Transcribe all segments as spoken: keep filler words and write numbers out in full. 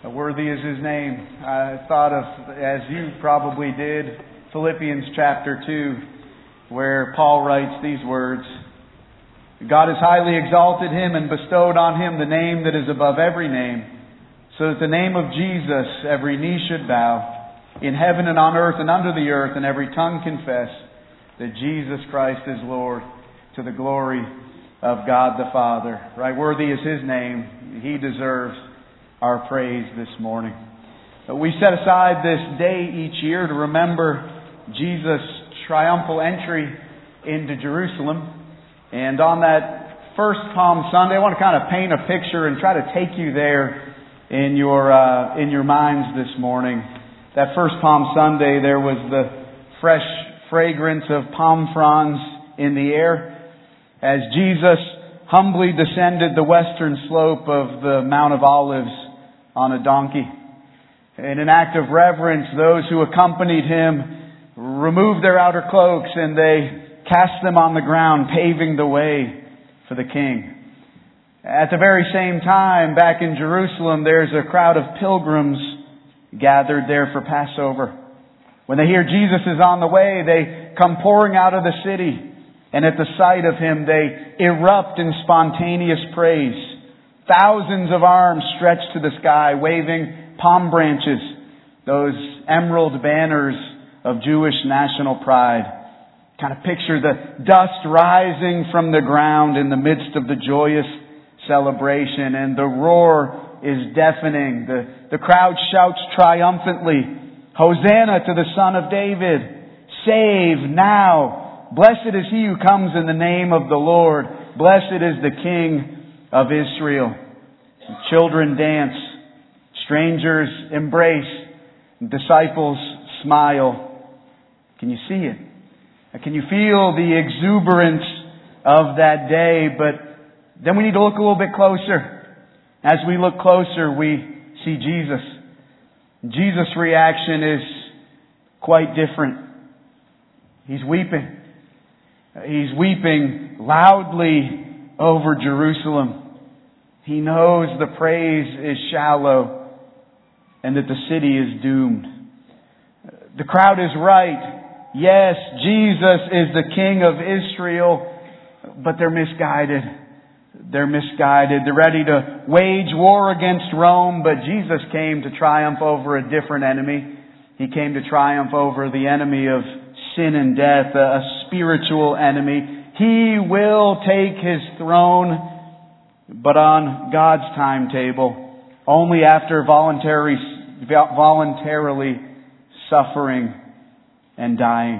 Worthy is His name. I thought of, as you probably did, Philippians chapter two, where Paul writes these words: God has highly exalted Him and bestowed on Him the name that is above every name, so that the name of Jesus every knee should bow, in heaven and on earth and under the earth, and every tongue confess that Jesus Christ is Lord, to the glory of God the Father. Right? Worthy is His name. He deserves our praise this morning. We set aside this day each year to remember Jesus' triumphal entry into Jerusalem. And on that first Palm Sunday, I want to kind of paint a picture and try to take you there in your uh, in your minds this morning. That first Palm Sunday, there was the fresh fragrance of palm fronds in the air as Jesus humbly descended the western slope of the Mount of Olives on a donkey. In an act of reverence, those who accompanied Him removed their outer cloaks and they cast them on the ground, paving the way for the King. At the very same time, back in Jerusalem, there's a crowd of pilgrims gathered there for Passover. When they hear Jesus is on the way, they come pouring out of the city, and at the sight of Him, they erupt in spontaneous praise. Thousands of arms stretched to the sky, waving palm branches, those emerald banners of Jewish national pride. Kind of picture the dust rising from the ground in the midst of the joyous celebration, and the roar is deafening. The, the crowd shouts triumphantly, "Hosanna to the Son of David! Save now! Blessed is He who comes in the name of the Lord! Blessed is the King of Israel." Children dance, strangers embrace, disciples smile. Can you see it? Can you feel the exuberance of that day? But then we need to look a little bit closer. As we look closer, we see Jesus. Jesus' reaction is quite different. He's weeping. He's weeping loudly over Jerusalem. He knows the praise is shallow and that the city is doomed. The crowd is right. Yes, Jesus is the King of Israel, but they're misguided. They're misguided. They're ready to wage war against Rome, but Jesus came to triumph over a different enemy. He came to triumph over the enemy of sin and death, a spiritual enemy. He will take His throne, but on God's timetable, only after voluntary, voluntarily suffering and dying.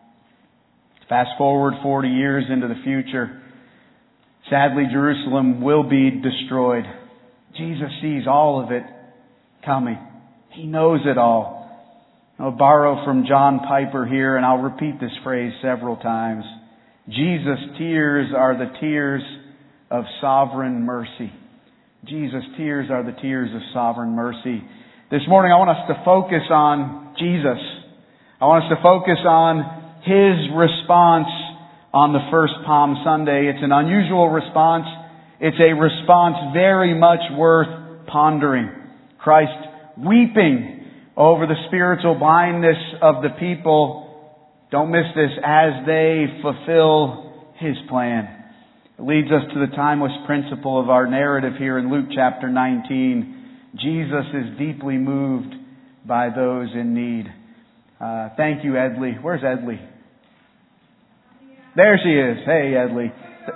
Fast forward forty years into the future. Sadly, Jerusalem will be destroyed. Jesus sees all of it coming. He knows it all. I'll borrow from John Piper here, and I'll repeat this phrase several times. Jesus' tears are the tears of sovereign mercy. Jesus' tears are the tears of sovereign mercy. This morning I want us to focus on Jesus. I want us to focus on His response on the first Palm Sunday. It's an unusual response. It's a response very much worth pondering. Christ weeping over the spiritual blindness of the people. Don't miss this, as they fulfill His plan. It leads us to the timeless principle of our narrative here in Luke chapter nineteen. Jesus is deeply moved by those in need. Uh, thank you, Edley. Where's Edley? There she is. Hey, Edley.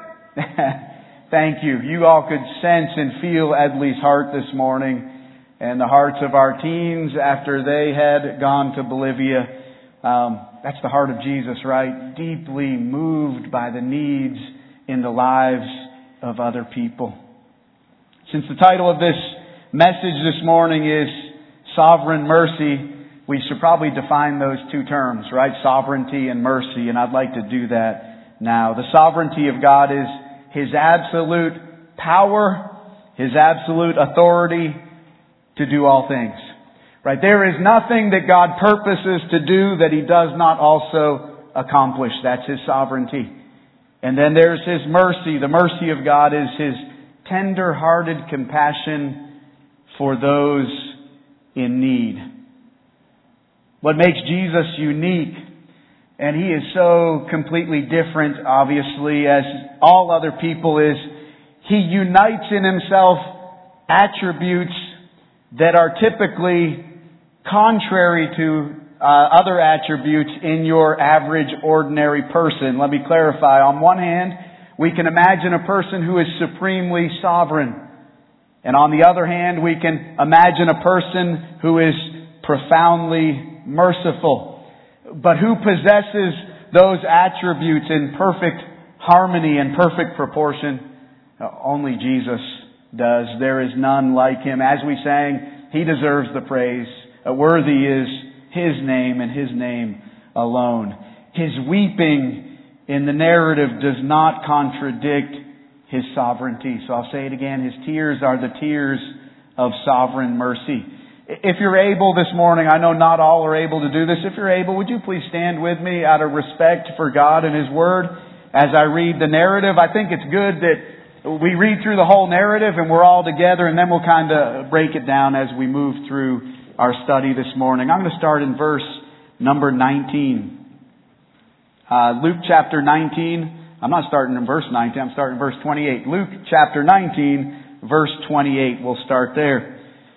Thank you. You all could sense and feel Edley's heart this morning, and the hearts of our teens after they had gone to Bolivia. Um, that's the heart of Jesus, right? Deeply moved by the needs in the lives of other people. Since the title of this message this morning is Sovereign Mercy, we should probably define those two terms, right? Sovereignty and mercy, and I'd like to do that now. The sovereignty of God is His absolute power, His absolute authority to do all things. Right? There is nothing that God purposes to do that He does not also accomplish. That's His sovereignty. And then there's His mercy. The mercy of God is His tender-hearted compassion for those in need. What makes Jesus unique, and He is so completely different, obviously, as all other people, is He unites in Himself attributes that are typically contrary to uh, other attributes in your average, ordinary person. Let me clarify. On one hand, we can imagine a person who is supremely sovereign. And on the other hand, we can imagine a person who is profoundly merciful. But who possesses those attributes in perfect harmony and perfect proportion? Only Jesus does. There is none like Him. As we sang, He deserves the praise. Worthy is His name and His name alone. His weeping in the narrative does not contradict His sovereignty. So I'll say it again. His tears are the tears of sovereign mercy. If you're able this morning, I know not all are able to do this. If you're able, would you please stand with me out of respect for God and His Word as I read the narrative? I think it's good that we read through the whole narrative and we're all together, and then we'll kind of break it down as we move through our study this morning. I'm going to start in verse number nineteen. Uh, Luke chapter nineteen. I'm not starting in verse nineteen. I'm starting in verse twenty-eight. Luke chapter nineteen, verse twenty-eight. We'll start there.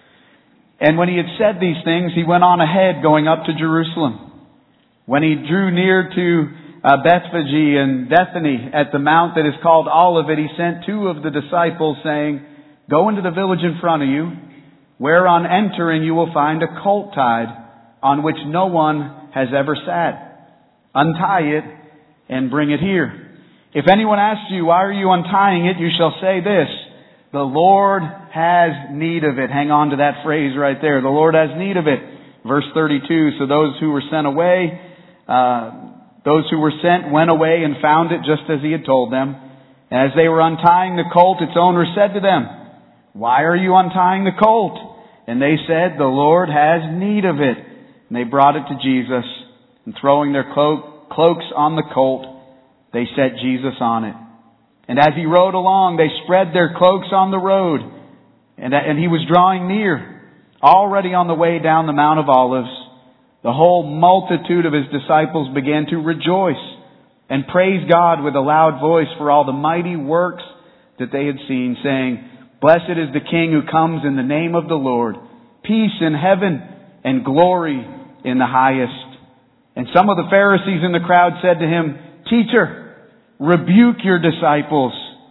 And when He had said these things, He went on ahead, going up to Jerusalem. When He drew near to uh, Bethphage and Bethany at the mount that is called Olivet, He sent two of the disciples, saying, "Go into the village in front of you, where on entering you will find a colt tied, on which no one has ever sat. Untie it and bring it here. If anyone asks you, 'Why are you untying it?' you shall say this, 'The Lord has need of it.'" Hang on to that phrase right there. The Lord has need of it. Verse thirty-two, "So those who were sent away, uh, those who were sent went away and found it just as He had told them. And as they were untying the colt, its owner said to them, 'Why are you untying the colt?' And they said, 'The Lord has need of it.' And they brought it to Jesus, and throwing their cloak, cloaks on the colt, they set Jesus on it. And as He rode along, they spread their cloaks on the road. And, and He was drawing near, already on the way down the Mount of Olives. The whole multitude of His disciples began to rejoice and praise God with a loud voice for all the mighty works that they had seen, saying, 'Blessed is the King who comes in the name of the Lord. Peace in heaven and glory in the highest.' And some of the Pharisees in the crowd said to Him, 'Teacher, rebuke your disciples.'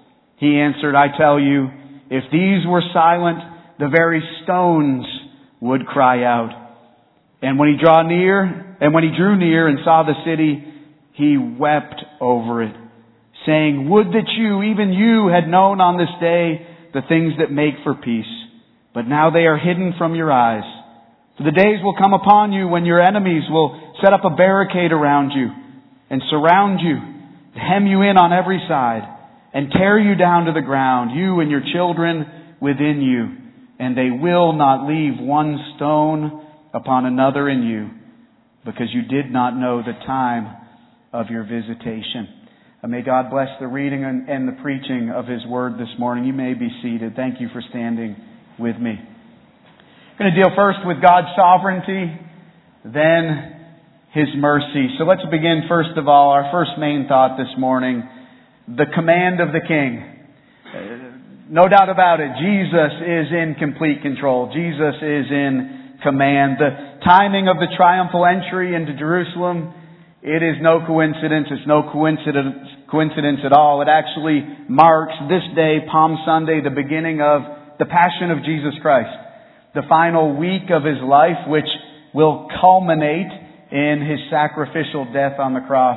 He answered, 'I tell you, if these were silent, the very stones would cry out.' And when he draw near, and when he drew near and saw the city, He wept over it, saying, 'Would that you, even you, had known on this day the things that make for peace. But now they are hidden from your eyes. For the days will come upon you when your enemies will set up a barricade around you and surround you, hem you in on every side, and tear you down to the ground, you and your children within you. And they will not leave one stone upon another in you, because you did not know the time of your visitation.'" And may God bless the reading and, and the preaching of His Word this morning. You may be seated. Thank you for standing with me. I'm going to deal first with God's sovereignty, then His mercy. So let's begin first of all, our first main thought this morning, the command of the King. Uh, no doubt about it, Jesus is in complete control. Jesus is in command. The timing of the triumphal entry into Jerusalem, it is no coincidence. It's no coincidence, coincidence at all. It actually marks this day, Palm Sunday, the beginning of the Passion of Jesus Christ. The final week of His life, which will culminate in His sacrificial death on the cross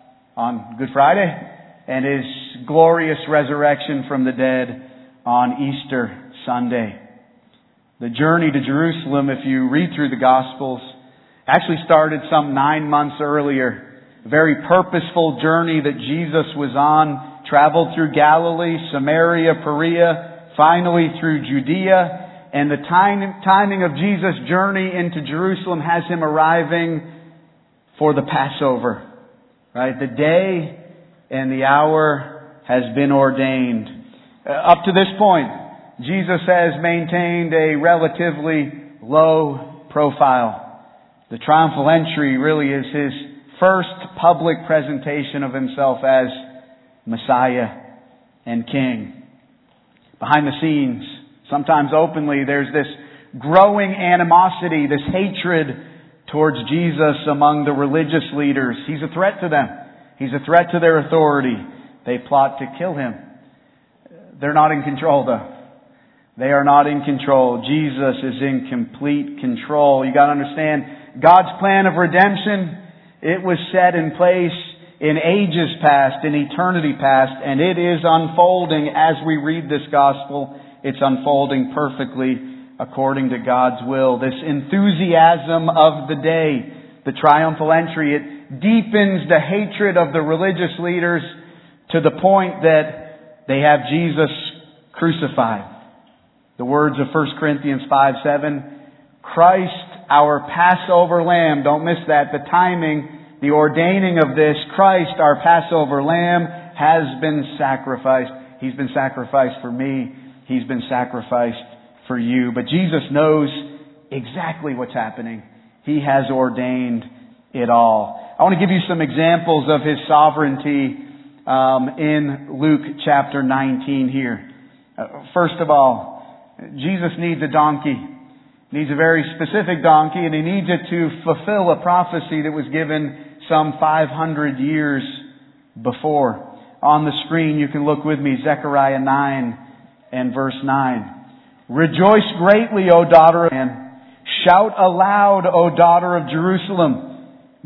on Good Friday and His glorious resurrection from the dead on Easter Sunday. The journey to Jerusalem, if you read through the Gospels, actually started some nine months earlier. A very purposeful journey that Jesus was on, traveled through Galilee, Samaria, Perea, finally through Judea. And the time, timing of Jesus' journey into Jerusalem has Him arriving for the Passover. Right? The day and the hour has been ordained. Uh, up to this point, Jesus has maintained a relatively low profile. The triumphal entry really is His first public presentation of Himself as Messiah and King. Behind the scenes, sometimes openly, there's this growing animosity, this hatred towards Jesus among the religious leaders. He's a threat to them. He's a threat to their authority. They plot to kill Him. They're not in control though. They are not in control. Jesus is in complete control. You got to understand, God's plan of redemption, it was set in place in ages past, in eternity past, and it is unfolding as we read this gospel. It's unfolding perfectly according to God's will. This enthusiasm of the day, the triumphal entry, it deepens the hatred of the religious leaders to the point that they have Jesus crucified. The words of First Corinthians five seven, Christ, our Passover Lamb, don't miss that, the timing, the ordaining of this, Christ, our Passover Lamb, has been sacrificed. He's been sacrificed for me. He's been sacrificed for you. But Jesus knows exactly what's happening. He has ordained it all. I want to give you some examples of His sovereignty um, in Luke chapter nineteen here. Uh, first of all, Jesus needs a donkey. He needs a very specific donkey, and He needs it to fulfill a prophecy that was given some five hundred years before. On the screen, you can look with me, Zechariah nine and verse nine. Rejoice greatly, O daughter of Zion. Shout aloud, O daughter of Jerusalem.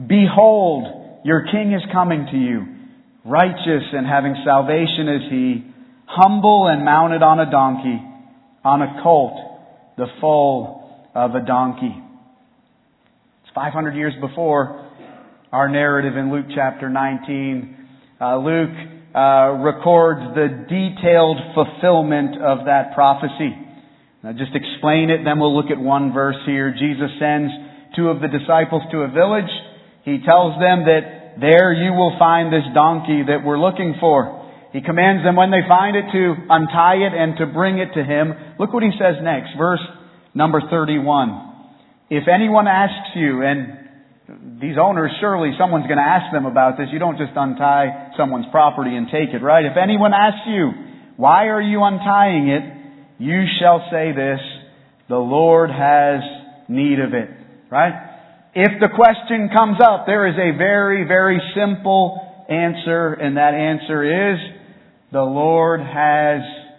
Behold, your king is coming to you. Righteous and having salvation is He, humble and mounted on a donkey, on a colt, the foal of a donkey. It's five hundred years before our narrative in Luke chapter nineteen. Uh, Luke uh, records the detailed fulfillment of that prophecy. Now just explain it, then we'll look at one verse here. Jesus sends two of the disciples to a village. He tells them that there you will find this donkey that we're looking for. He commands them when they find it to untie it and to bring it to Him. Look what He says next, verse number thirty-one. If anyone asks you, and these owners, surely someone's going to ask them about this. You don't just untie someone's property and take it, right? If anyone asks you, why are you untying it? You shall say this, the Lord has need of it, right? If the question comes up, there is a very, very simple answer, and that answer is, the Lord has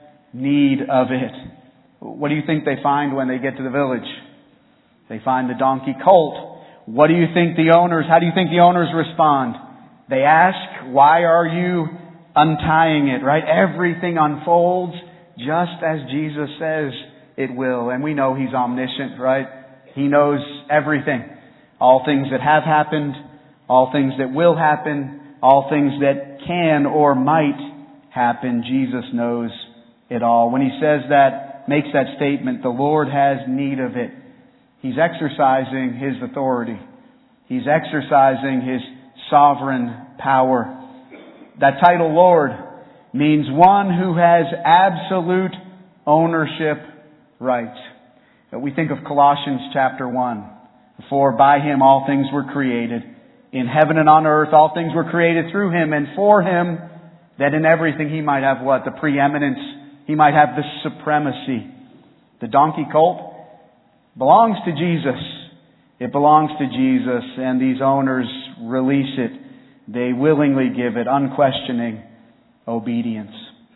need of it. What do you think they find when they get to the village? They find the donkey colt. What do you think the owners, how do you think the owners respond? They ask, why are you untying it, right? Everything unfolds just as Jesus says it will. And we know He's omniscient, right? He knows everything. All things that have happened, all things that will happen, all things that can or might happen. Jesus knows it all. When He says that, makes that statement, the Lord has need of it, He's exercising His authority. He's exercising His sovereign power. That title, Lord, means one who has absolute ownership rights. We think of Colossians chapter one. For by Him all things were created. In heaven and on earth all things were created through Him and for Him, that in everything He might have what? The preeminence. He might have the supremacy. The donkey colt belongs to Jesus. It belongs to Jesus, and these owners release it. They willingly give it unquestioning obedience.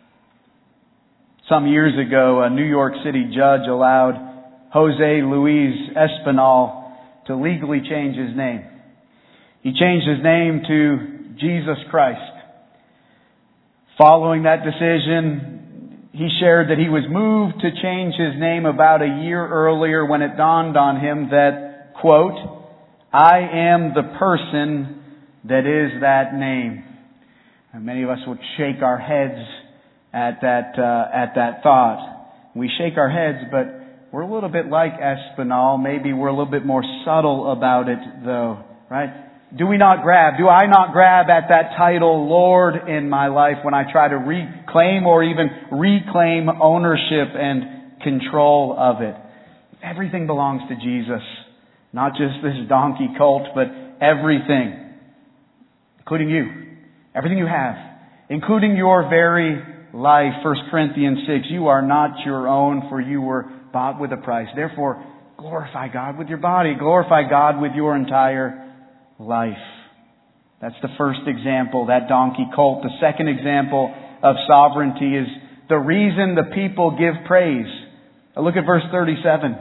Some years ago, a New York City judge allowed Jose Luis Espinal to legally change his name. He changed his name to Jesus Christ. Following that decision, he shared that he was moved to change his name about a year earlier when it dawned on him that, quote, I am the person that is that name. And many of us would shake our heads at that uh, at that thought. We shake our heads, but we're a little bit like Espinal. Maybe we're a little bit more subtle about it, though, right? Do we not grab, do I not grab at that title, Lord, in my life when I try to reclaim or even reclaim ownership and control of it? everything belongs to Jesus. Not just this donkey colt, but everything. Including you. Everything you have. Including your very life. First Corinthians six. You are not your own, for you were bought with a price. Therefore, glorify God with your body. Glorify God with your entire life. That's the first example, that donkey colt. The second example of sovereignty is the reason the people give praise. Now look at verse thirty-seven.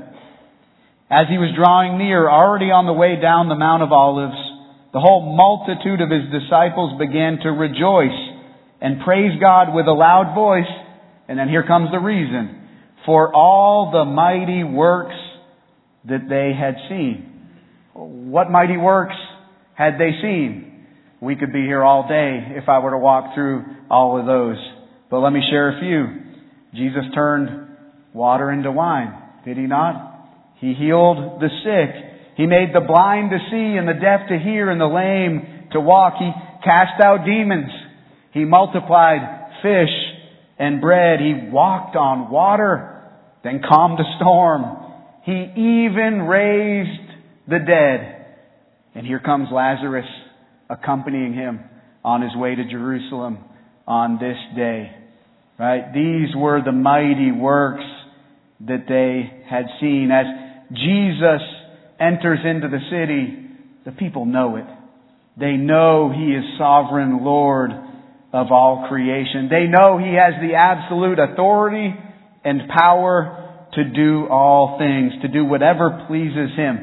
As he was drawing near, already on the way down the Mount of Olives, the whole multitude of his disciples began to rejoice and praise God with a loud voice. And then here comes the reason. For all the mighty works that they had seen. What mighty works had they seen? We could be here all day if I were to walk through all of those. But let me share a few. Jesus turned water into wine. Did He not? He healed the sick. He made the blind to see and the deaf to hear and the lame to walk. He cast out demons. He multiplied fish and bread. He walked on water, then calmed a storm. He even raised the dead. And here comes Lazarus accompanying Him on his way to Jerusalem on this day. Right? These were the mighty works that they had seen. As Jesus enters into the city, the people know it. They know He is sovereign Lord of all creation. They know He has the absolute authority and power to do all things, to do whatever pleases Him.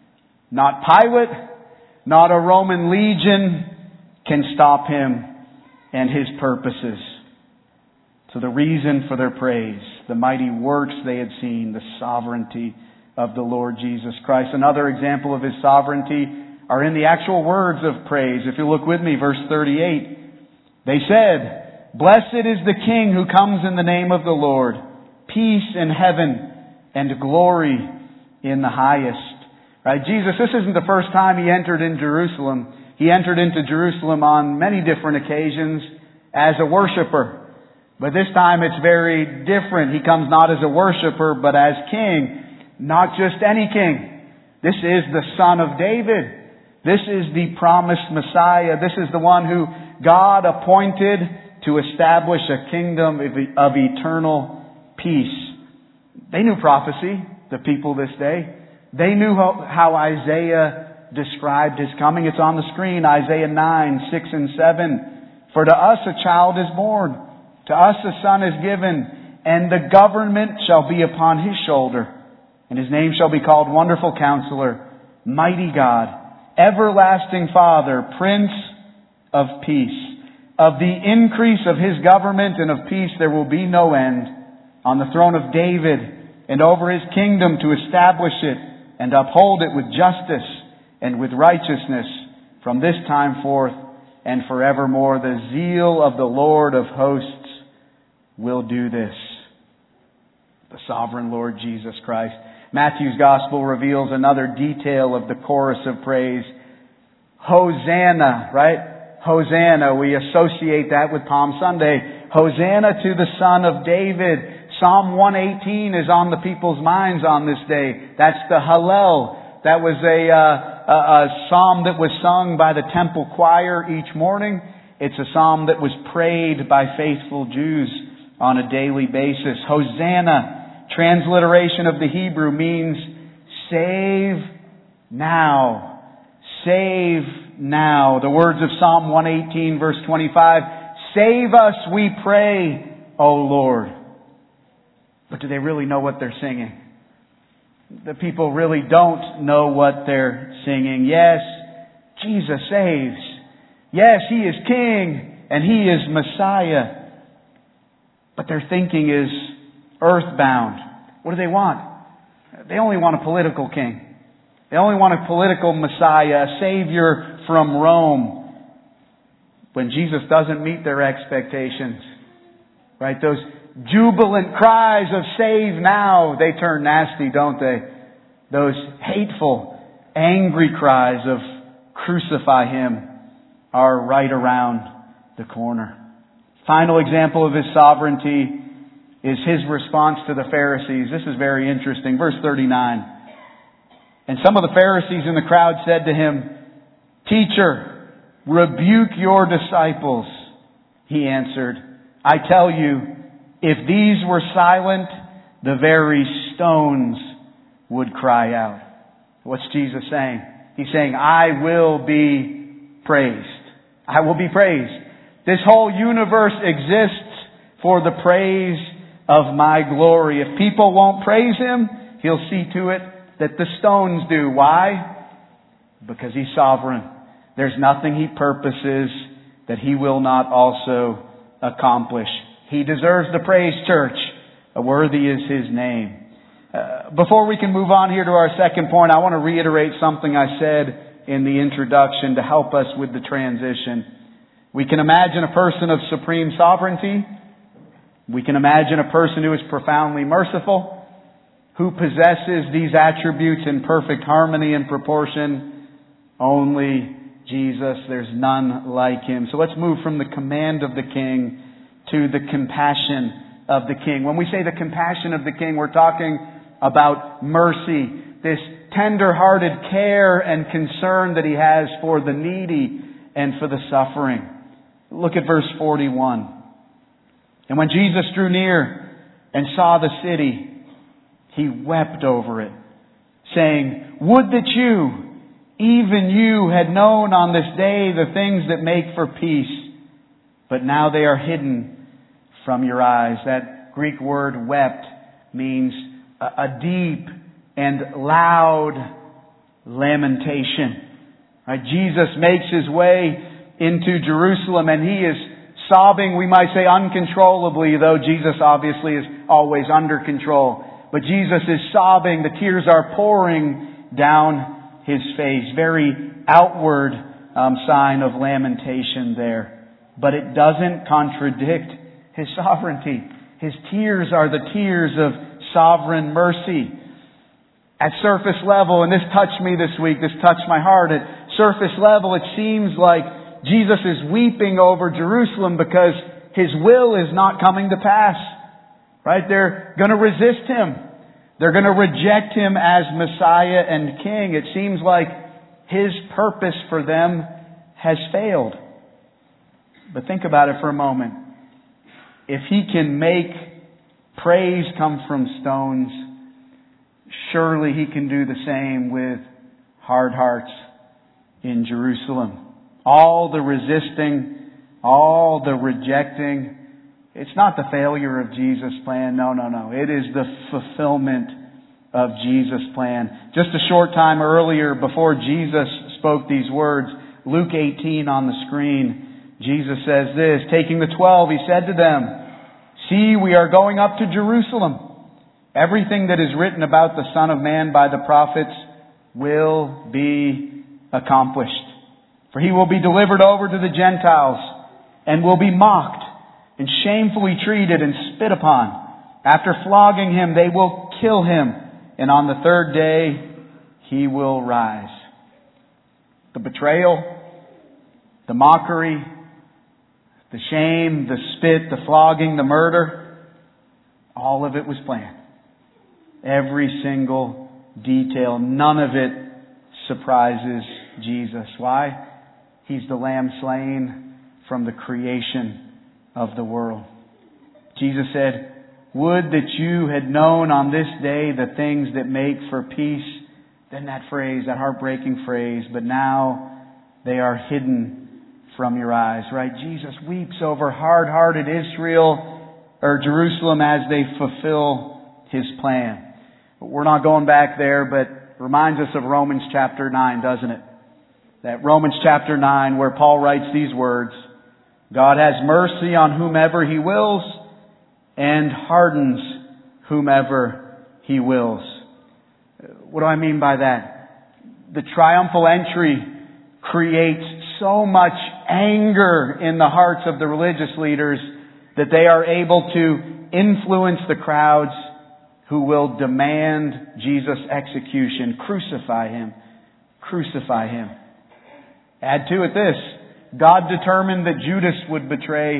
Not Pilate, not a Roman legion can stop Him and His purposes. So the reason for their praise, the mighty works they had seen, the sovereignty of the Lord Jesus Christ. Another example of His sovereignty are in the actual words of praise. If you look with me, verse thirty-eight. They said, "Blessed is the King who comes in the name of the Lord. Peace in heaven and glory in the highest." Right? Jesus, this isn't the first time He entered in Jerusalem. He entered into Jerusalem on many different occasions as a worshiper. But this time it's very different. He comes not as a worshiper, but as King. Not just any king. This is the Son of David. This is the promised Messiah. This is the one who God appointed to establish a kingdom of eternal peace. They knew prophecy, the people this day. They knew how Isaiah described His coming. It's on the screen, Isaiah nine, six and seven. "For to us a child is born, to us a son is given, and the government shall be upon His shoulder. And His name shall be called Wonderful Counselor, Mighty God, Everlasting Father, Prince of Peace. Of the increase of His government and of peace there will be no end, on the throne of David and over His kingdom, to establish it and uphold it with justice and with righteousness from this time forth and forevermore. The zeal of the Lord of hosts will do this." The sovereign Lord Jesus Christ. Matthew's Gospel reveals another detail of the chorus of praise. Hosanna, right? Hosanna. We associate that with Palm Sunday. Hosanna to the Son of David. Psalm one eighteen is on the people's minds on this day. That's the Hallel. That was a, uh, a, a psalm that was sung by the temple choir each morning. It's a psalm that was prayed by faithful Jews on a daily basis. Hosanna, transliteration of the Hebrew, means save now. Save now. The words of Psalm one eighteen verse twenty-five, "Save us, we pray, O Lord." But do they really know what they're singing? The people really don't know what they're singing. Yes, Jesus saves. Yes, He is King and He is Messiah. But their thinking is earthbound. What do they want? They only want a political king. They only want a political Messiah, a Savior from Rome. When Jesus doesn't meet their expectations, right? Those jubilant cries of "save now," they turn nasty, don't they? Those hateful, angry cries of "crucify Him" are right around the corner. Final example of His sovereignty is His response to the Pharisees. This is very interesting. Verse thirty-nine. And some of the Pharisees in the crowd said to Him, "Teacher, rebuke your disciples." He answered, "I tell you, if these were silent, the very stones would cry out." What's Jesus saying? He's saying, I will be praised. I will be praised. This whole universe exists for the praise of my glory. If people won't praise Him, He'll see to it that the stones do. Why? Because He's sovereign. There's nothing He purposes that He will not also accomplish. He deserves the praise, church. Worthy is His name. Uh, before we can move on here to our second point, I want to reiterate something I said in the introduction to help us with the transition. We can imagine a person of supreme sovereignty. We can imagine a person who is profoundly merciful, who possesses these attributes in perfect harmony and proportion. Only Jesus. There's none like Him. So let's move from the command of the King to the compassion of the King. When we say the compassion of the King, we're talking about mercy, this tender-hearted care and concern that He has for the needy and for the suffering. Look at verse forty-one. And when Jesus drew near and saw the city, He wept over it, saying, "Would that you, even you, had known on this day the things that make for peace, but now they are hidden from your eyes." That Greek word wept means a, a deep and loud lamentation. Right? Jesus makes His way into Jerusalem and He is sobbing, we might say uncontrollably, though Jesus obviously is always under control. But Jesus is sobbing. The tears are pouring down His face. Very outward um, sign of lamentation there. But it doesn't contradict His sovereignty. His tears are the tears of sovereign mercy. At surface level, and this touched me this week, this touched my heart, at surface level it seems like Jesus is weeping over Jerusalem because His will is not coming to pass. Right? They're going to resist Him. They're going to reject Him as Messiah and King. It seems like His purpose for them has failed. But think about it for a moment. If He can make praise come from stones, surely He can do the same with hard hearts in Jerusalem. All the resisting, all the rejecting, it's not the failure of Jesus' plan. No, no, no. It is the fulfillment of Jesus' plan. Just a short time earlier, before Jesus spoke these words, Luke eighteen on the screen, Jesus says this, taking the twelve, He said to them, "See, we are going up to Jerusalem. Everything that is written about the Son of Man by the prophets will be accomplished. For He will be delivered over to the Gentiles and will be mocked and shamefully treated and spit upon. After flogging Him, they will kill Him, and on the third day He will rise." The betrayal, the mockery, the shame, the spit, the flogging, the murder, all of it was planned. Every single detail, none of it surprises Jesus. Why? He's the Lamb slain from the creation of the world. Jesus said, "Would that you had known on this day the things that make for peace." Then that phrase, that heartbreaking phrase, "but now they are hidden from your eyes." Right? Jesus weeps over hard-hearted Israel or Jerusalem as they fulfill His plan. But we're not going back there, but it reminds us of Romans chapter nine, doesn't it? That Romans chapter nine where Paul writes these words, "God has mercy on whomever He wills and hardens whomever He wills." What do I mean by that? The triumphal entry creates so much anger in the hearts of the religious leaders that they are able to influence the crowds who will demand Jesus' execution. Crucify Him. Crucify Him. Add to it this. God determined that Judas would betray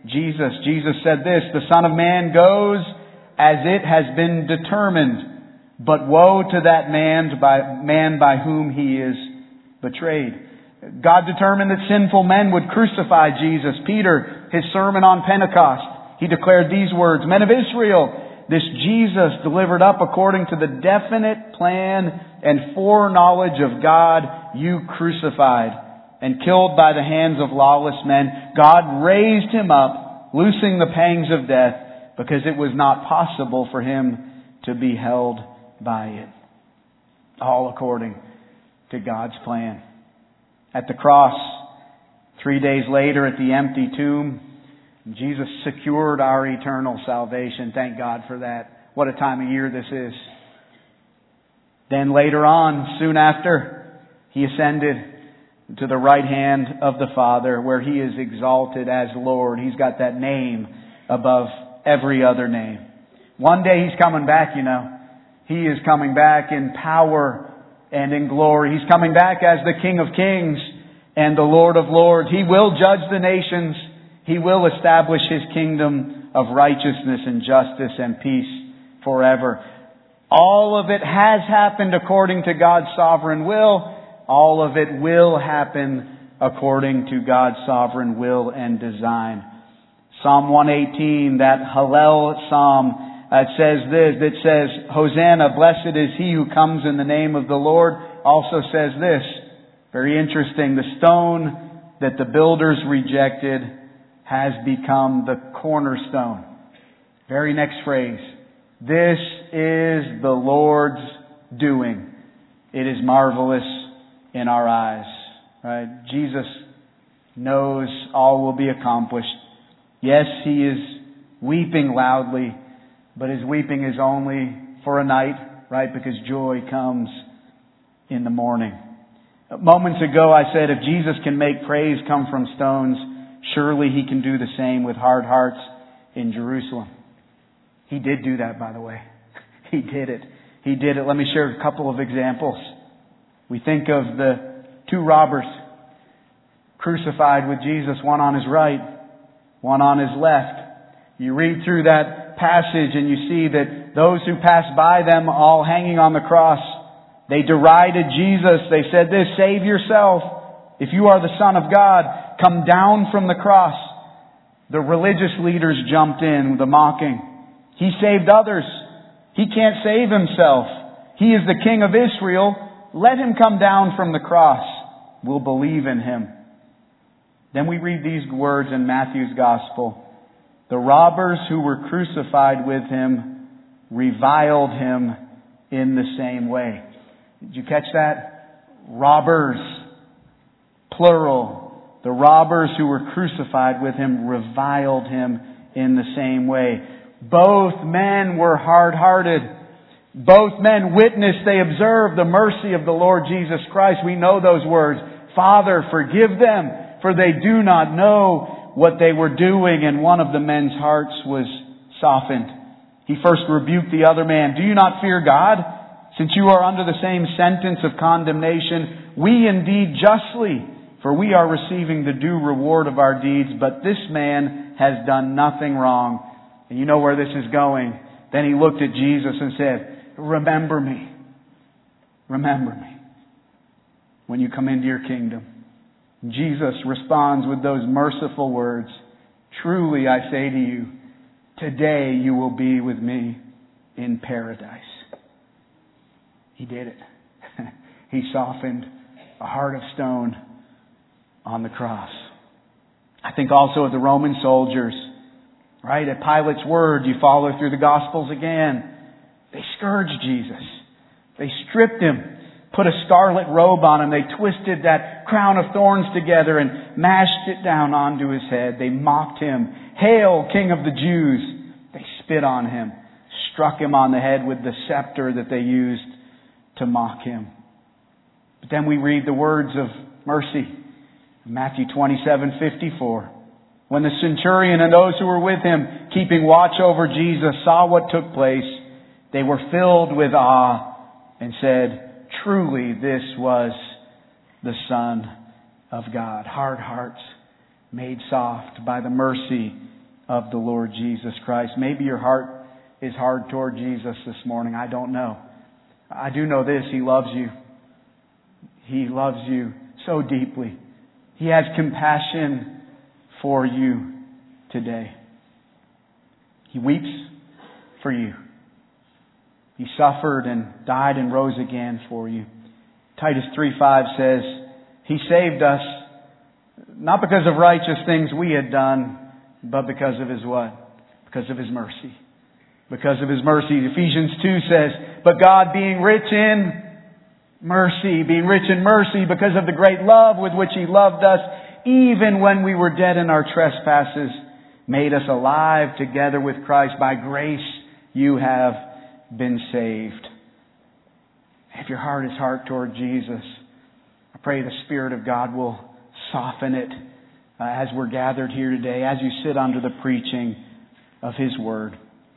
Jesus. Jesus said this, "The Son of Man goes as it has been determined, but woe to that man by, man by whom he is betrayed." God determined that sinful men would crucify Jesus. Peter, his sermon on Pentecost, he declared these words, "Men of Israel, this Jesus delivered up according to the definite plan and foreknowledge of God, you crucified and killed by the hands of lawless men. God raised him up, loosing the pangs of death, because it was not possible for him to be held by it." All according to God's plan. At the cross, three days later at the empty tomb, Jesus secured our eternal salvation. Thank God for that. What a time of year this is. Then later on, soon after, He ascended to the right hand of the Father, where He is exalted as Lord. He's got that name above every other name. One day He's coming back, you know. He is coming back in power and in glory. He's coming back as the King of Kings and the Lord of Lords. He will judge the nations. He will establish His kingdom of righteousness and justice and peace forever. All of it has happened according to God's sovereign will. All of it will happen according to God's sovereign will and design. Psalm one eighteen, that Hallel Psalm, it says this, it says, "Hosanna, blessed is he who comes in the name of the Lord," also says this, very interesting, "The stone that the builders rejected has become the cornerstone." Very next phrase, "This is the Lord's doing. It is marvelous in our eyes." Right? Jesus knows all will be accomplished. Yes, He is weeping loudly, but His weeping is only for a night, right? Because joy comes in the morning. Moments ago I said if Jesus can make praise come from stones, surely He can do the same with hard hearts in Jerusalem. He did do that, by the way. He did it. He did it. Let me share a couple of examples. We think of the two robbers crucified with Jesus, one on His right, one on His left. You read through that passage and you see that those who passed by them all hanging on the cross, they derided Jesus. They said this, "Save yourself. If you are the Son of God, come down from the cross." The religious leaders jumped in with the mocking. "He saved others. He can't save Himself. He is the King of Israel. Let Him come down from the cross. We'll believe in Him." Then we read these words in Matthew's Gospel. "The robbers who were crucified with Him reviled Him in the same way." Did you catch that? Robbers. Plural. The robbers who were crucified with Him reviled Him in the same way. Both men were hard-hearted. Both men witnessed, they observed the mercy of the Lord Jesus Christ. We know those words. "Father, forgive them, for they do not know what they were doing." And one of the men's hearts was softened. He first rebuked the other man. "Do you not fear God, since you are under the same sentence of condemnation? We indeed justly, for we are receiving the due reward of our deeds, but this man has done nothing wrong." And you know where this is going. Then he looked at Jesus and said, "Remember me. Remember me when you come into your kingdom." And Jesus responds with those merciful words, "Truly I say to you, today you will be with me in paradise." He did it. He softened a heart of stone on the cross. I think also of the Roman soldiers. Right? At Pilate's word, you follow through the Gospels again. They scourged Jesus. They stripped Him, put a scarlet robe on Him. They twisted that crown of thorns together and mashed it down onto His head. They mocked Him. "Hail, King of the Jews!" They spit on Him, struck Him on the head with the scepter that they used to mock Him. But then we read the words of mercy. Matthew twenty-seven fifty-four. When the centurion and those who were with him, keeping watch over Jesus, saw what took place, they were filled with awe and said, "Truly this was the Son of God." Hard hearts made soft by the mercy of the Lord Jesus Christ. Maybe your heart is hard toward Jesus this morning. I don't know. I do know this. He loves you. He loves you so deeply. He has compassion for you today. He weeps for you. He suffered and died and rose again for you. Titus three five says, He saved us not because of righteous things we had done, but because of His what? Because of His mercy. Because of His mercy. Ephesians two says, But God being rich in mercy, being rich in mercy because of the great love with which He loved us, even when we were dead in our trespasses, made us alive together with Christ. By grace you have been saved. If your heart is hard toward Jesus, I pray the Spirit of God will soften it uh, as we're gathered here today, as you sit under the preaching of His Word.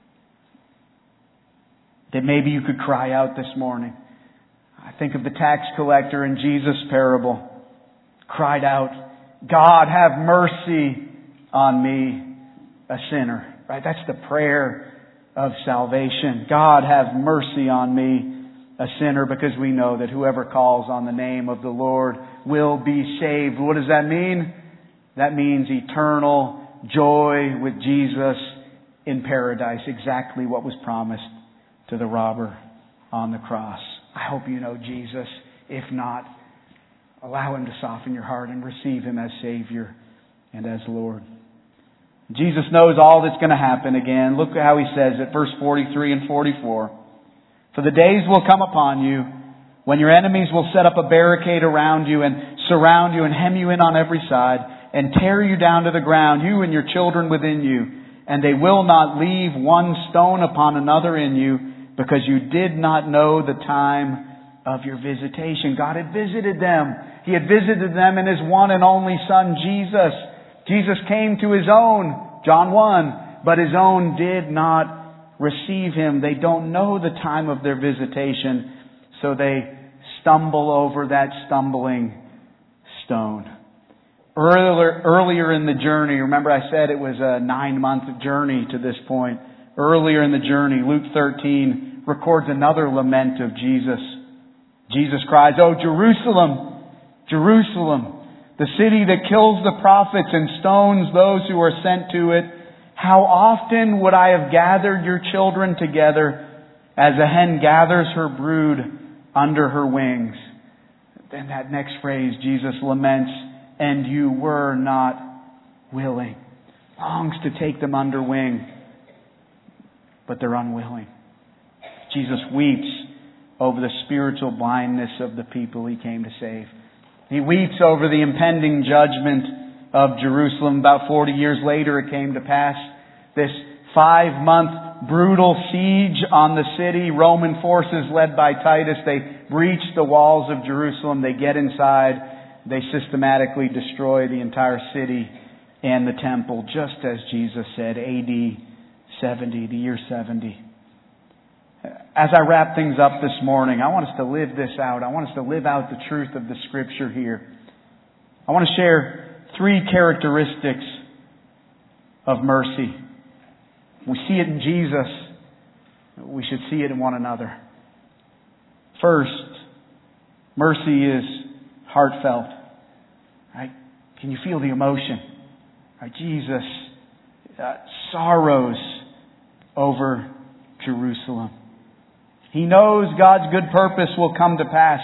That maybe you could cry out this morning. I think of the tax collector in Jesus' parable. Cried out, God, have mercy on me, a sinner. Right? That's the prayer of salvation. God, have mercy on me, a sinner, because we know that whoever calls on the name of the Lord will be saved. What does that mean? That means eternal joy with Jesus in paradise. Exactly what was promised to the robber on the cross. I hope you know Jesus. If not, allow Him to soften your heart and receive Him as Savior and as Lord. Jesus knows all that's going to happen again. Look how He says it, verse forty-three and forty-four. For the days will come upon you when your enemies will set up a barricade around you and surround you and hem you in on every side and tear you down to the ground, you and your children within you. And they will not leave one stone upon another in you, because you did not know the time of your visitation. God had visited them. He had visited them in His one and only Son, Jesus. Jesus came to His own, John one, but His own did not receive Him. They don't know the time of their visitation, so they stumble over that stumbling stone. Earlier, earlier in the journey, remember I said it was a nine-month journey to this point. Earlier in the journey, Luke thirteen records another lament of Jesus. Jesus cries, "Oh, Jerusalem, Jerusalem, the city that kills the prophets and stones those who are sent to it. How often would I have gathered your children together as a hen gathers her brood under her wings." Then that next phrase, Jesus laments, "And you were not willing." Longs to take them under wing, but they're unwilling. Jesus weeps over the spiritual blindness of the people He came to save. He weeps over the impending judgment of Jerusalem. About forty years later it came to pass. This five-month brutal siege on the city. Roman forces led by Titus, they breach the walls of Jerusalem. They get inside. They systematically destroy the entire city and the temple, just as Jesus said, A D seventy, the year seventy. As I wrap things up this morning, I want us to live this out. I want us to live out the truth of the Scripture here. I want to share three characteristics of mercy. We see it in Jesus. We should see it in one another. First, mercy is heartfelt. Right? Can you feel the emotion? Right? Jesus uh, sorrows over Jerusalem. He knows God's good purpose will come to pass.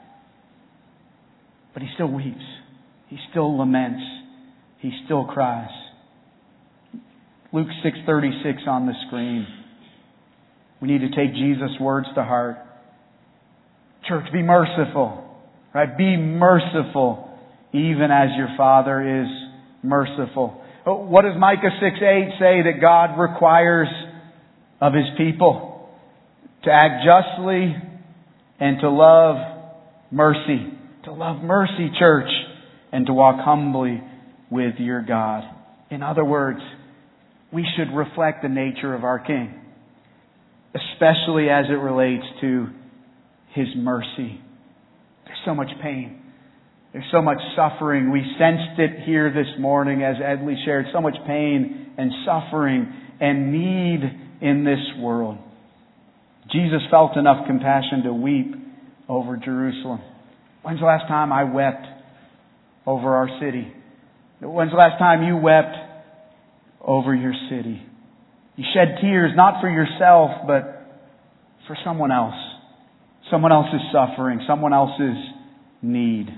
But He still weeps. He still laments. He still cries. Luke six thirty-six on the screen. We need to take Jesus' words to heart. Church, be merciful. Right? Be merciful, even as your Father is merciful. What does Micah six eight say that God requires of His people? To act justly and to love mercy. To love mercy, church, and to walk humbly with your God. In other words, we should reflect the nature of our King, especially as it relates to His mercy. There's so much pain. There's so much suffering. We sensed it here this morning as Edley shared. So much pain and suffering and need in this world. Jesus felt enough compassion to weep over Jerusalem. When's the last time I wept over our city? When's the last time you wept over your city? You shed tears not for yourself, but for someone else. Someone else's suffering, someone else's need.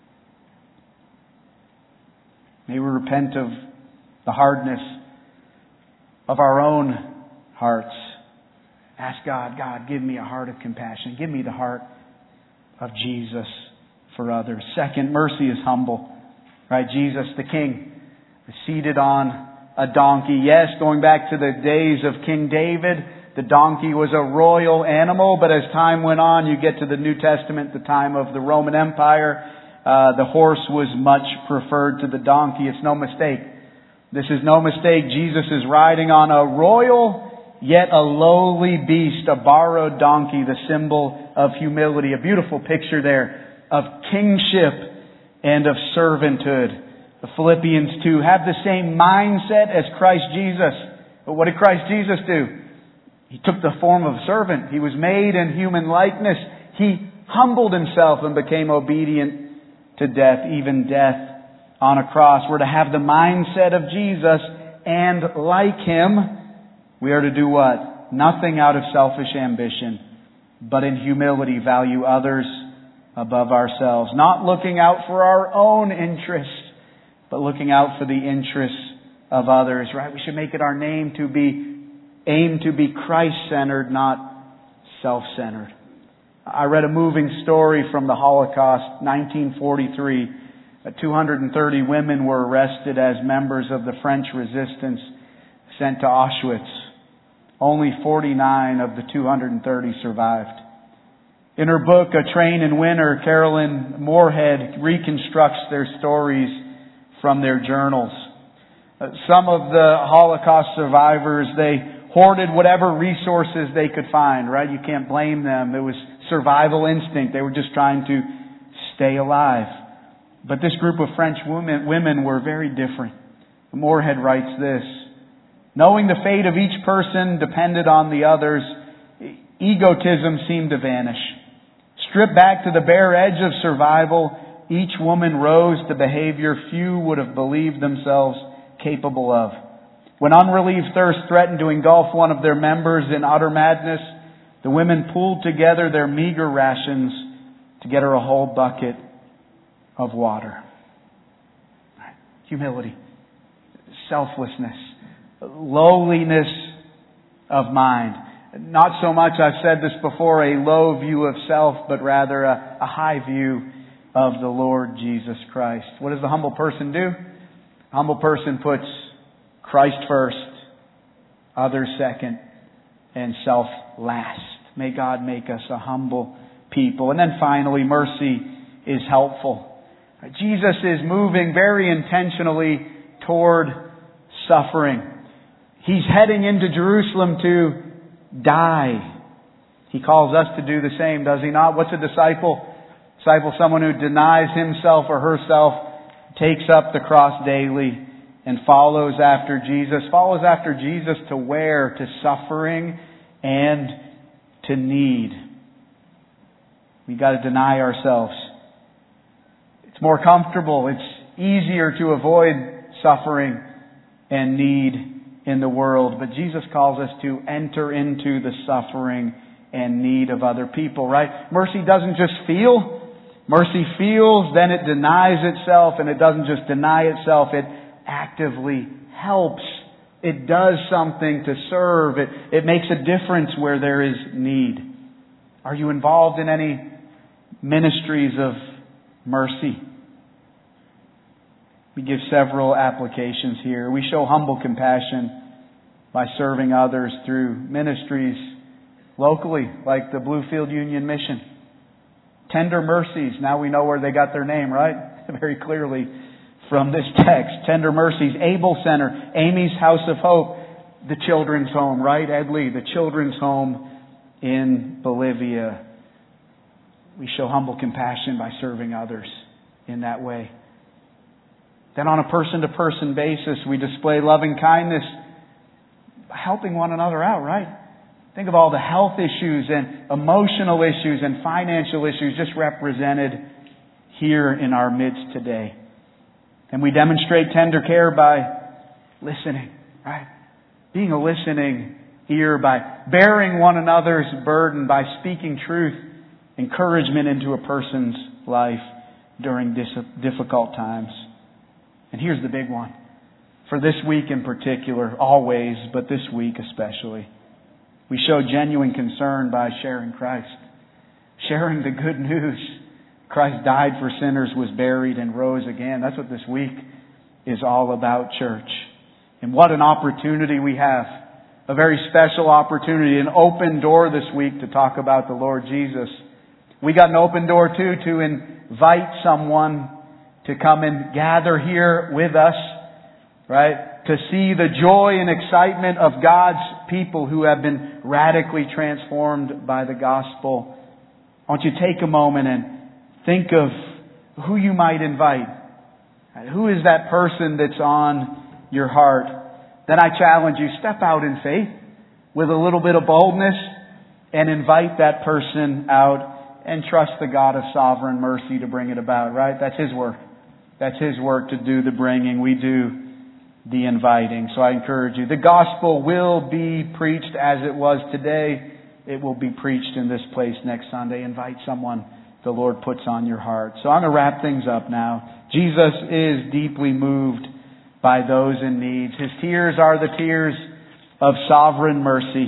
May we repent of the hardness of our own hearts. Ask God, God, give me a heart of compassion. Give me the heart of Jesus for others. Second, mercy is humble. Right? Jesus, the King, is seated on a donkey. Yes, going back to the days of King David, the donkey was a royal animal, but as time went on, you get to the New Testament, the time of the Roman Empire, uh, the horse was much preferred to the donkey. It's no mistake. This is no mistake. Jesus is riding on a royal, yet a lowly beast, a borrowed donkey, the symbol of humility. A beautiful picture there of kingship and of servanthood. The Philippians two have the same mindset as Christ Jesus. But what did Christ Jesus do? He took the form of a servant. He was made in human likeness. He humbled Himself and became obedient to death, even death on a cross. We're to have the mindset of Jesus, and like Him, we are to do what? Nothing out of selfish ambition, but in humility value others above ourselves. Not looking out for our own interests, but looking out for the interests of others. Right? We should make it our name to be, aim to be Christ-centered, not self-centered. I read a moving story from the Holocaust, nineteen forty-three. two hundred thirty women were arrested as members of the French resistance, sent to Auschwitz. Only forty-nine of the two hundred thirty survived. In her book, A Train in Winter, Carolyn Moorhead reconstructs their stories from their journals. Some of the Holocaust survivors, they hoarded whatever resources they could find, right? You can't blame them. It was survival instinct. They were just trying to stay alive. But this group of French women, women were very different. Moorhead writes this: knowing the fate of each person depended on the others, egotism seemed to vanish. Stripped back to the bare edge of survival, each woman rose to behavior few would have believed themselves capable of. When unrelieved thirst threatened to engulf one of their members in utter madness, the women pooled together their meager rations to get her a whole bucket of water. Humility, selflessness, lowliness of mind. Not so much, I've said this before, a low view of self, but rather a, a high view of the Lord Jesus Christ. What does the humble person do? The humble person puts Christ first, others second, and self last. May God make us a humble people. And then finally, mercy is helpful. Jesus is moving very intentionally toward suffering. He's heading into Jerusalem to die. He calls us to do the same, does He not? What's a disciple? Disciple, someone who denies himself or herself, takes up the cross daily, and follows after Jesus. Follows after Jesus to where? To suffering and to need. We've got to deny ourselves. It's more comfortable. It's easier to avoid suffering and need in the world. But Jesus calls us to enter into the suffering and need of other people, right? Mercy doesn't just feel. Mercy feels, then it denies itself, and it doesn't just deny itself, it actively helps. It does something to serve. It, it makes a difference where there is need. Are you involved in any ministries of mercy? We give several applications here. We show humble compassion by serving others through ministries locally, like the Bluefield Union Mission. Tender Mercies, now we know where they got their name, right? Very clearly from this text. Tender Mercies, Able Center, Amy's House of Hope, the Children's Home, right? Ed Lee, the Children's Home in Bolivia. We show humble compassion by serving others in that way. Then on a person-to-person basis, we display loving kindness by helping one another out, right? Think of all the health issues and emotional issues and financial issues just represented here in our midst today. And we demonstrate tender care by listening, right? Being a listening ear, by bearing one another's burden, by speaking truth, encouragement into a person's life during difficult times. And here's the big one. For this week in particular, always, but this week especially, we show genuine concern by sharing Christ. Sharing the good news. Christ died for sinners, was buried, and rose again. That's what this week is all about, church. And what an opportunity we have. A very special opportunity, an open door this week to talk about the Lord Jesus. We got an open door too to invite someone to come and gather here with us, right? To see the joy and excitement of God's people who have been radically transformed by the gospel. I want you to take a moment and think of who you might invite. Who is that person that's on your heart? Then I challenge you, step out in faith with a little bit of boldness and invite that person out and trust the God of sovereign mercy to bring it about, right? That's His work. That's His work to do the bringing. We do the inviting. So I encourage you. The gospel will be preached as it was today. It will be preached in this place next Sunday. Invite someone the Lord puts on your heart. So I'm going to wrap things up now. Jesus is deeply moved by those in need. His tears are the tears of sovereign mercy.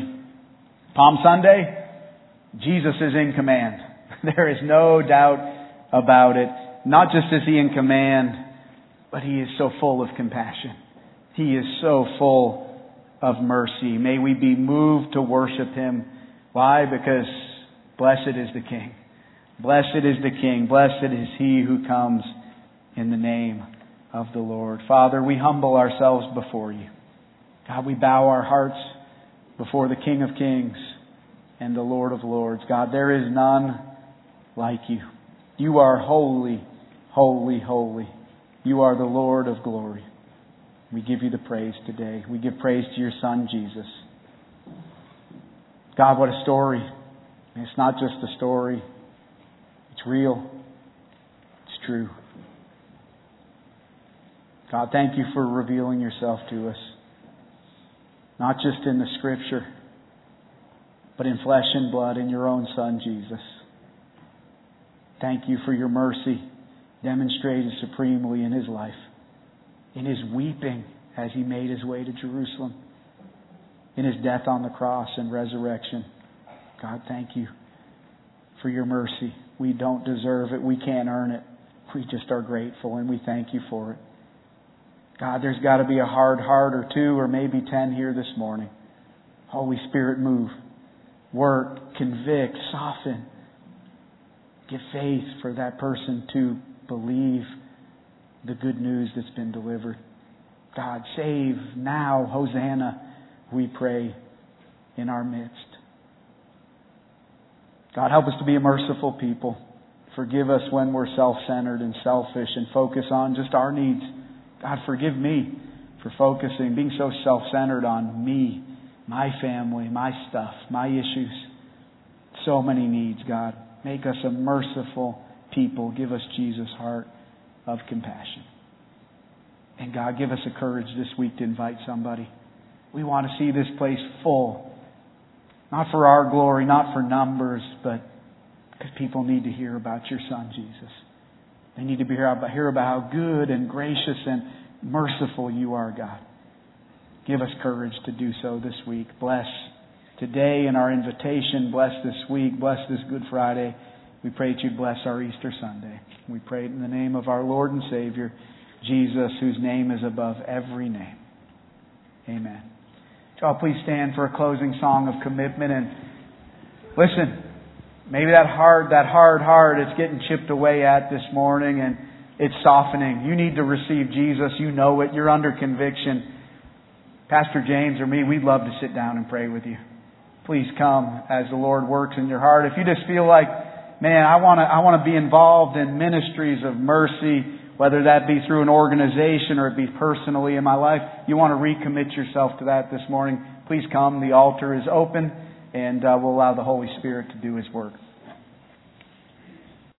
Palm Sunday, Jesus is in command. There is no doubt about it. Not just is He in command, but He is so full of compassion. He is so full of mercy. May we be moved to worship Him. Why? Because blessed is the King. Blessed is the King. Blessed is He who comes in the name of the Lord. Father, we humble ourselves before You. God, we bow our hearts before the King of Kings and the Lord of Lords. God, there is none like You. You are holy, holy, holy. You are the Lord of glory. We give You the praise today. We give praise to Your Son, Jesus. God, what a story. It's not just a story. It's real. It's true. God, thank You for revealing Yourself to us. Not just in the Scripture, but in flesh and blood in Your own Son, Jesus. Thank You for Your mercy demonstrated supremely in His life. In His weeping as He made His way to Jerusalem. In His death on the cross and resurrection. God, thank You for Your mercy. We don't deserve it. We can't earn it. We just are grateful and we thank You for it. God, there's got to be a hard heart or two or maybe ten here this morning. Holy Spirit, move. Work, convict, soften. Give faith for that person to believe the good news that's been delivered. God, save now. Hosanna, we pray, in our midst. God, help us to be a merciful people. Forgive us when we're self-centered and selfish and focus on just our needs. God, forgive me for focusing, being so self-centered on me, my family, my stuff, my issues. So many needs, God. Make us a merciful people. Give us Jesus' heart of compassion. And God, give us the courage this week to invite somebody. We want to see this place full. Not for our glory, not for numbers, but because people need to hear about Your Son, Jesus. They need to hear about, hear about how good and gracious and merciful You are, God. Give us courage to do so this week. Bless today in our invitation. Bless this week. Bless this Good Friday. We pray that You bless our Easter Sunday. We pray it in the name of our Lord and Savior, Jesus, whose name is above every name. Amen. Y'all please stand for a closing song of commitment. And listen, maybe that hard, that hard heart, it's getting chipped away at this morning and it's softening. You need to receive Jesus. You know it. You're under conviction. Pastor James or me, we'd love to sit down and pray with you. Please come as the Lord works in your heart. If you just feel like, man, I want to I want to be involved in ministries of mercy, whether that be through an organization or it be personally in my life, you want to recommit yourself to that this morning, please come. The altar is open, and uh, we'll allow the Holy Spirit to do His work.